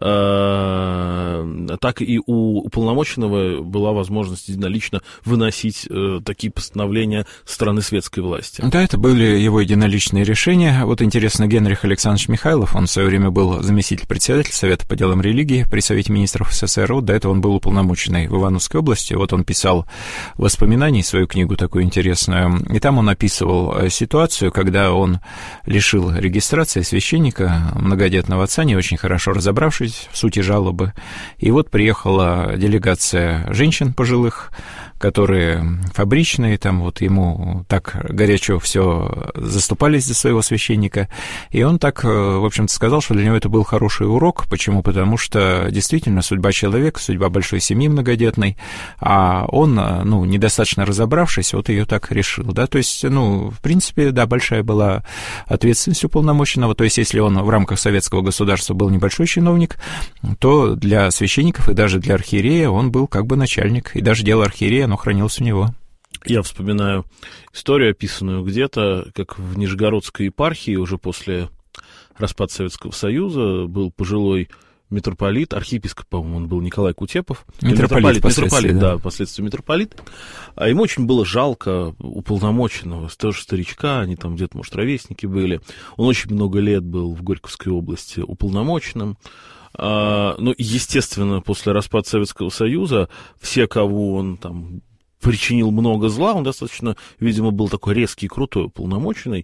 Э, так и у уполномоченного была возможность единолично выносить э, такие постановления со стороны светской власти. Да, это были его единоличные решения. Вот интересно, Генрих Александрович Михайлов, он в свое время был заместитель председателя Совета по делам религии при Совете министров СССР. Вот до этого он был уполномоченный в Ивановской области. Вот он писал воспоминания, свою книгу такую интересную, и там он описывал ситуацию, когда он лишил регистрации священника, многодетного отца, не очень хорошо разобравшись в сути жалобы. И вот приехала делегация женщин пожилых, которые фабричные, там вот ему так горячо все заступались за своего священника, и он так, в общем-то, сказал, что для него это был хороший урок. Почему? Потому что действительно судьба человека, судьба большой семьи многодетной, а он, ну, недостаточно разобравшись, вот ее так решил, да, то есть, ну, в принципе, да, большая была ответственность уполномоченного, то есть, если он в рамках советского государства был небольшой чиновник, то для священников и даже для архиерея он был как бы начальник, и даже дело архиерея, оно хранилось у него. Я вспоминаю историю, описанную где-то, как в Нижегородской епархии уже после распада Советского Союза был пожилой митрополит, архиепископ, по-моему, он был Николай Кутепов. Митрополит, митрополит, митрополит да. да, впоследствии митрополит. А ему очень было жалко уполномоченного, тоже старичка, они там где-то, может, ровесники были. Он очень много лет был в Горьковской области уполномоченным. А, ну, естественно, после распада Советского Союза все, кого он там причинил много зла, он достаточно, видимо, был такой резкий, крутой, уполномоченный,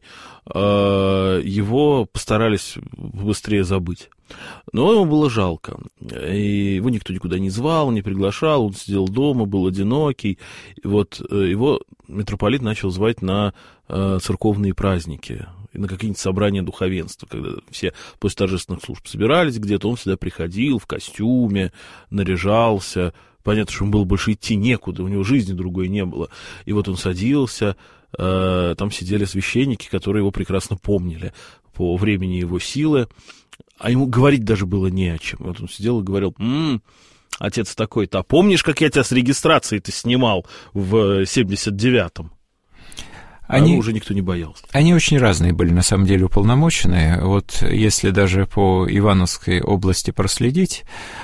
его постарались быстрее забыть. Но ему было жалко, и его никто никуда не звал, не приглашал, он сидел дома, был одинокий, и вот его митрополит начал звать на церковные праздники, на какие-нибудь собрания духовенства, когда все после торжественных служб собирались где-то, он всегда приходил в костюме, наряжался. Понятно, что ему было больше идти некуда, у него жизни другой не было. И вот он садился, э, там сидели священники, которые его прекрасно помнили по времени его силы, а ему говорить даже было не о чем. Вот он сидел и говорил: «М-м, отец такой-то, а помнишь, как я тебя с регистрацией-то снимал в семьдесят девятом?» Они, а уже никто не боялся. Они очень разные были, на самом деле, уполномоченные. Вот если даже по Ивановской области проследить,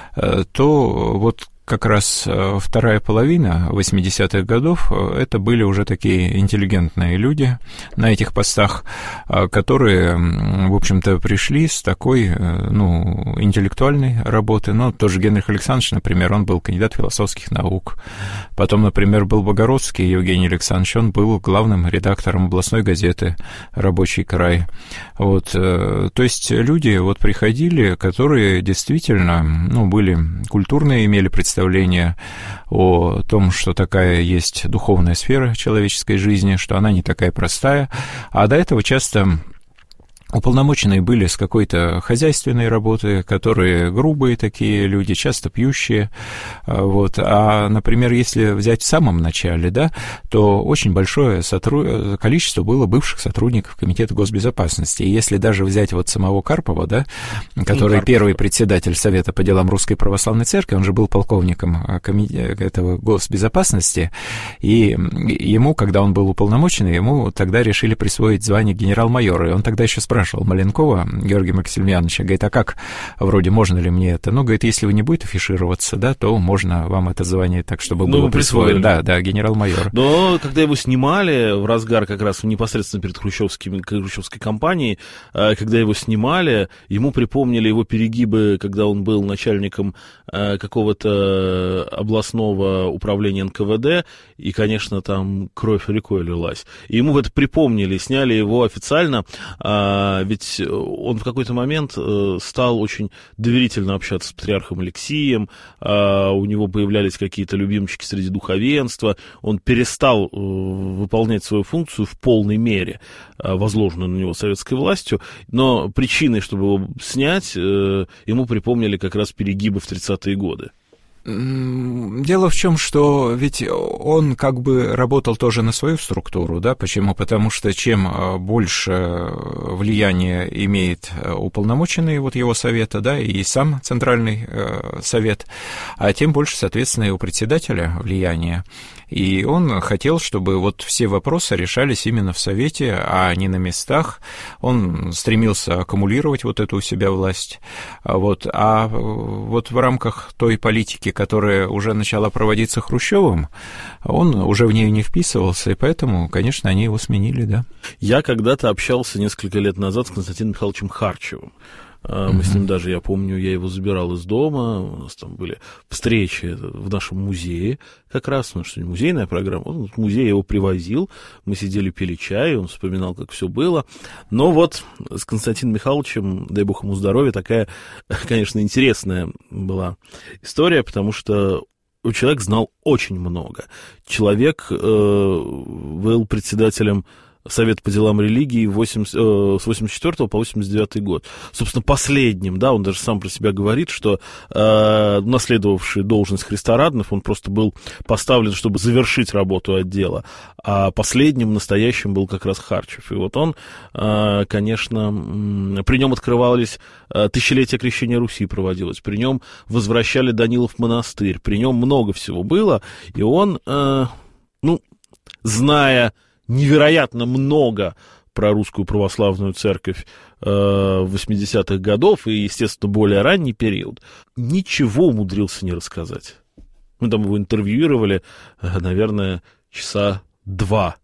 то вот как раз вторая половина восьмидесятых годов это были уже такие интеллигентные люди на этих постах, которые, в общем-то, пришли с такой, ну, интеллектуальной работы. Ну, тоже Генрих Александрович, например, он был кандидат философских наук. Потом, например, был Богородский Евгений Александрович, он был главным редактором областной газеты «Рабочий край». Вот, то есть люди вот приходили, которые действительно, ну, были культурные, имели представление представление о том, что такая есть духовная сфера человеческой жизни, что она не такая простая, а до этого часто уполномоченные были с какой-то хозяйственной работы, которые грубые такие люди, часто пьющие. Вот. А, например, если взять в самом начале, да, то очень большое сотруд... количество было бывших сотрудников Комитета госбезопасности. И если даже взять вот самого Карпова, да, который Карпов. Первый председатель Совета по делам Русской Православной Церкви, он же был полковником комитета этого госбезопасности, и ему, когда он был уполномоченный, ему тогда решили присвоить звание генерал-майора, и он тогда еще спрашивал Маленкова Георгия Максимiliaновича, говорит: а как, вроде, можно ли мне это? Ну, говорит, если вы не будете афишироваться, да, то можно вам это звание так, чтобы ну, было присвоено. Да, да, генерал-майор. Но когда его снимали в разгар как раз непосредственно перед хрущевской кампанией, когда его снимали, ему припомнили его перегибы, когда он был начальником какого-то областного управления эн ка вэ дэ, и, конечно, там кровь рекой лилась. И ему это припомнили, сняли его официально. Ведь он в какой-то момент стал очень доверительно общаться с патриархом Алексием, у него появлялись какие-то любимчики среди духовенства, он перестал выполнять свою функцию в полной мере, возложенную на него советской властью, но причиной, чтобы его снять, ему припомнили как раз перегибы в тридцатые годы. Дело в чем, что ведь он как бы работал тоже на свою структуру, да, почему? Потому что чем больше влияния имеет уполномоченный вот его совета, да, и сам Центральный совет, а тем больше, соответственно, и у председателя влияния. И он хотел, чтобы вот все вопросы решались именно в Совете, а не на местах. Он стремился аккумулировать вот эту у себя власть. Вот. А вот в рамках той политики, которая уже начала проводиться Хрущевым, он уже в нее не вписывался, и поэтому, конечно, они его сменили, да. Я когда-то общался несколько лет назад с Константином Михайловичем Харчевым. Мы uh-huh. с ним даже, я помню, я его забирал из дома, у нас там были встречи в нашем музее как раз, потому что музейная программа, он в музей его привозил, мы сидели, пили чай, он вспоминал, как все было. Но вот с Константином Михайловичем, дай бог ему здоровья, такая, конечно, интересная была история, потому что человек знал очень много. Человек э, был председателем Совет по делам религии восемьдесят, э, с восемьдесят четвёртого по восемьдесят девятый год. Собственно, последним, да, он даже сам про себя говорит, что э, наследовавший должность Христораднов, он просто был поставлен, чтобы завершить работу отдела, а последним, настоящим был как раз Харчев. И вот он, э, конечно, при нем открывались э, тысячелетие крещения Руси проводилось, при нем возвращали Данилов монастырь, при нем много всего было, и он, э, ну, зная невероятно много про русскую православную церковь э, восьмидесятых годов и, естественно, более ранний период, ничего умудрился не рассказать. Мы там его интервьюировали, наверное, часа два.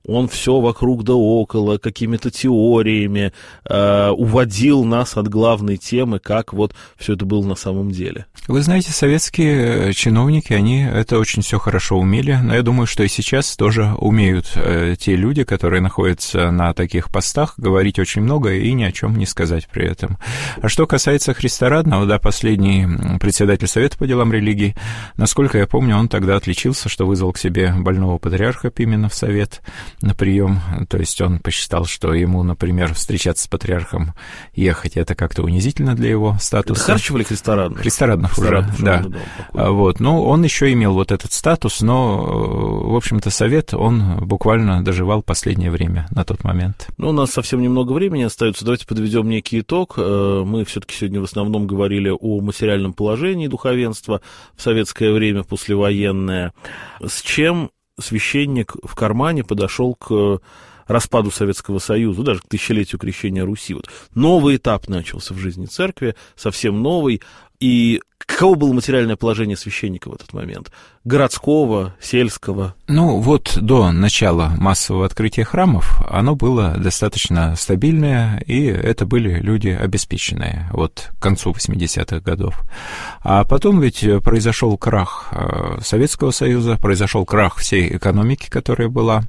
он все вокруг да около, какими-то теориями э, уводил нас от главной темы, как вот все это было на самом деле. Вы знаете, советские чиновники, они это очень все хорошо умели, но я думаю, что и сейчас тоже умеют э, те люди, которые находятся на таких постах, говорить очень много и ни о чем не сказать при этом. А что касается Христа Радного, да, последний председатель Совета по делам религии, насколько я помню, он тогда отличился, что вызвал к себе больного патриарха Пимена в Совет на прием, то есть он посчитал, что ему, например, встречаться с патриархом, ехать, это как-то унизительно для его статуса. Это Харчев или Христа Радного? Христа Радного уже, да. да вот. Ну, он еще имел вот этот статус, но, в общем-то, Совет, он буквально доживал последнее время на тот момент. Ну, у нас совсем немного времени остается, давайте подведем некий итог. Мы все-таки сегодня в основном говорили о материальном положении духовенства в советское время, послевоенное. С чем священник в кармане подошел к распаду Советского Союза, даже к тысячелетию крещения Руси. Вот новый этап начался в жизни церкви, совсем новый. И каково было материальное положение священника в этот момент? Городского, сельского? Ну, вот до начала массового открытия храмов оно было достаточно стабильное, и это были люди обеспеченные, вот к концу восьмидесятых годов. А потом ведь произошел крах Советского Союза, произошел крах всей экономики, которая была,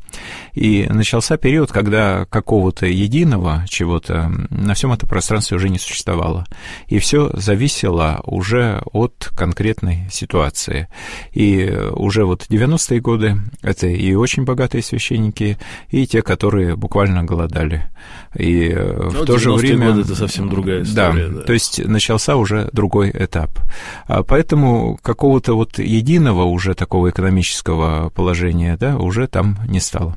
и начался период, когда какого-то единого чего-то на всем этом пространстве уже не существовало. И все зависело уже от конкретной ситуации. И уже вот девяностые годы это и очень богатые священники, и те, которые буквально голодали. И ну, в то же время... годы это совсем другая история. Да, да, то есть начался уже другой этап. Поэтому какого-то вот единого уже такого экономического положения, да, уже там не стало.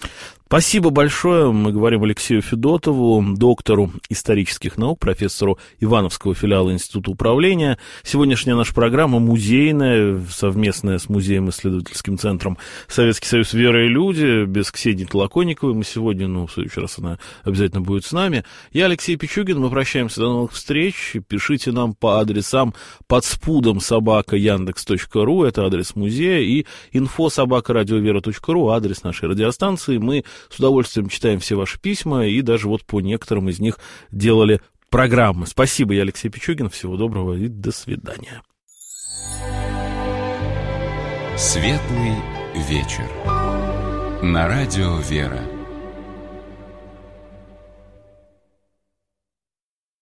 Спасибо большое. Мы говорим Алексею Федотову, доктору исторических наук, профессору Ивановского филиала Института управления. Сегодняшняя наша программа музейная, совместная с музеем-исследовательским центром «Советский Союз. Вера и люди», без Ксении Толоконниковой. Мы сегодня, ну, в следующий раз она обязательно будет с нами. Я Алексей Пичугин. Мы прощаемся. До новых встреч. Пишите нам по адресам подспудом собака яндекс точка ру, это адрес музея, и инфо собака радиовера точка ру, адрес нашей радиостанции. Мы с удовольствием читаем все ваши письма и даже вот по некоторым из них делали программы. Спасибо, я Алексей Пичугин. Всего доброго и до свидания. Светлый вечер. На радио «Вера».